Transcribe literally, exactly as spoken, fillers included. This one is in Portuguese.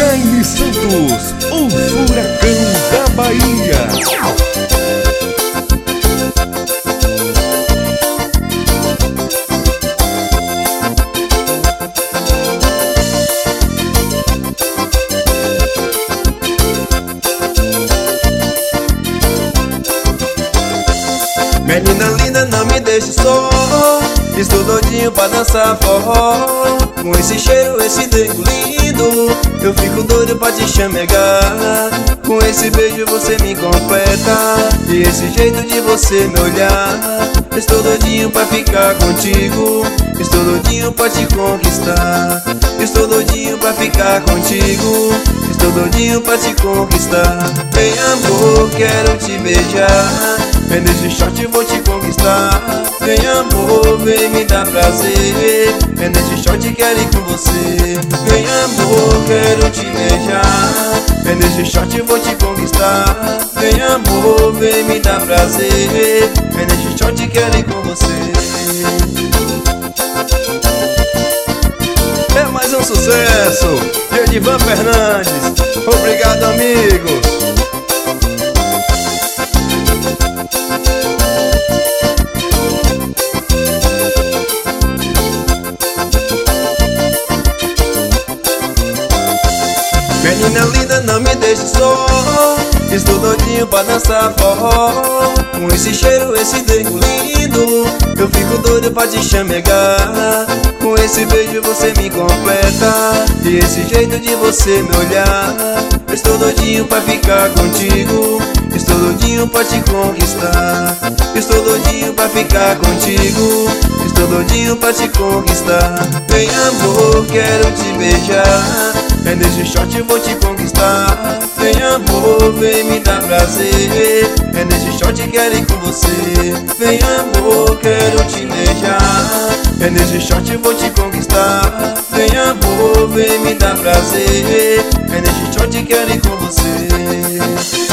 Jaime Santos, o furacão da Bahia. Menina linda, não me deixe só. Estou doidinho pra dançar forró. Com esse cheiro, esse dengo lindo, eu fico doido pra te chamegar. Com esse beijo você me completa, e esse jeito de você me olhar. Estou doidinho pra ficar contigo, estou doidinho pra te conquistar. Estou doidinho pra ficar contigo, estou doidinho pra te conquistar. Vem amor, quero te beijar, é nesse shot vou te conquistar. Vem amor, vem me dar prazer, é nesse shot quero ir com você. Vem amor, quero te beijar, é nesse shot vou te conquistar. Vem amor, vem me dar prazer, é nesse shot quero ir com você. É mais um sucesso de Edivan Fernandes. Obrigado, amigo. Menina linda, não me deixe só. Estou doidinho pra dançar forró. Com esse cheiro, esse dengo lindo, eu fico doido pra te chamegar. Com esse beijo você me completa, e esse jeito de você me olhar. Estou doidinho pra ficar contigo, estou doidinho pra te conquistar. Estou doidinho pra ficar contigo, estou doidinho pra te conquistar. Vem amor, quero te beijar, é nesse shot vou te conquistar. Vem amor, vem me dar prazer, é nesse shot quero ir com você. Vem amor, quero te beijar, é nesse shot vou te conquistar. Vem amor, vem me dar prazer, é nesse shot quero ir com você.